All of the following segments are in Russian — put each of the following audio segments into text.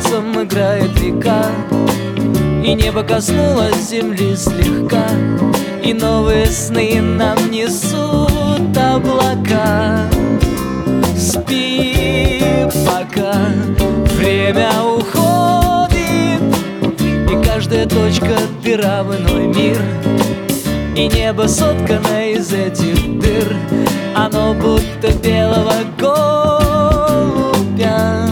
солнцем играет река, и небо коснулось земли слегка, и новые сны нам несут облака. Спи пока, время уходит, и каждая точка дыра в иной мир, и небо соткано из этих дыр, оно будто белого голубя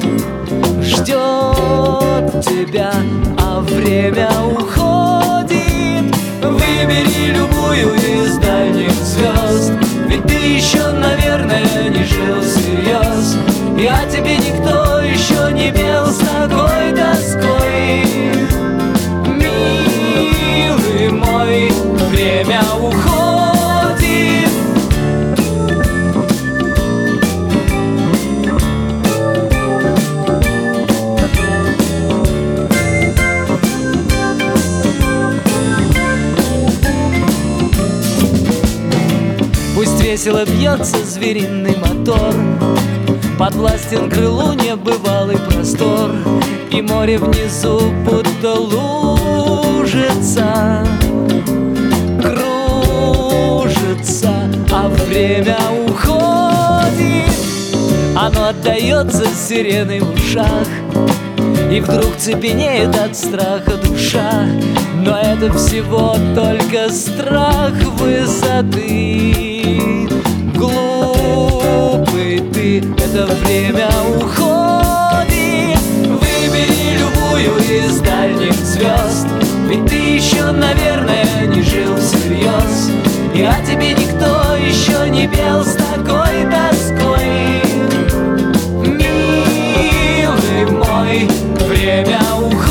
ждет тебя, а время уходит. Выбери любую из дальних звезд, ведь ты еще, наверное, не жил всерьез, и о тебе никто еще не пел с такой тоской. Милый мой, время уходит. Пусть весело бьется звериный мотор, подвластен крылу небывалый простор, и море внизу будто лужица кружится, а время уходит. Оно отдается сиреной в ушах, и вдруг цепенеет от страха душа. Но это всего только страх высоты. Глупый ты, это время уходит. Выбери любую из дальних звезд, ведь ты еще, наверное, не жил всерьез, и о тебе никто еще не пел с такой тоской. Милый мой, время уходит.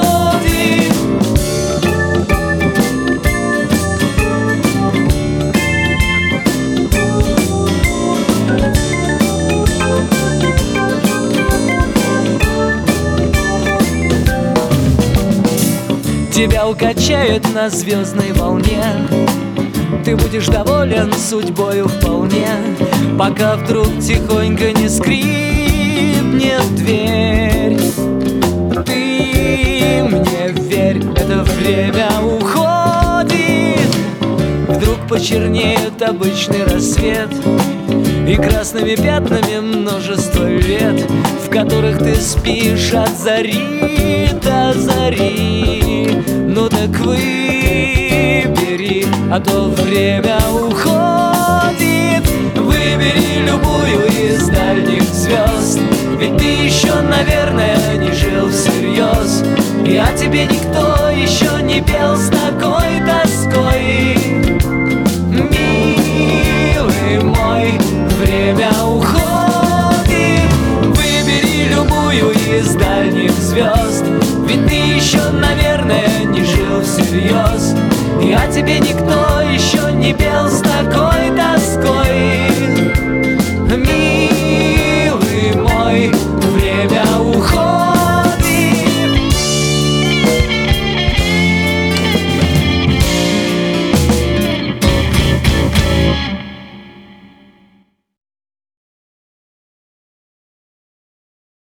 Тебя укачают на звездной волне, ты будешь доволен судьбою вполне, пока вдруг тихонько не скрипнет дверь. Ты мне верь, это время уходит. Вдруг почернеет обычный рассвет, и красными пятнами множество лет, в которых ты спишь от зари до зари. Ну так выбери, а то время уходит. Выбери любую из дальних звезд, ведь ты еще, наверное, не жил всерьез, и о тебе никто еще не пел с такой тоской. Милый мой, время уходит. Выбери любую из дальних звезд, ведь ты еще, наверное, не жил всерьез, и о тебе никто еще не пел с такой тоской.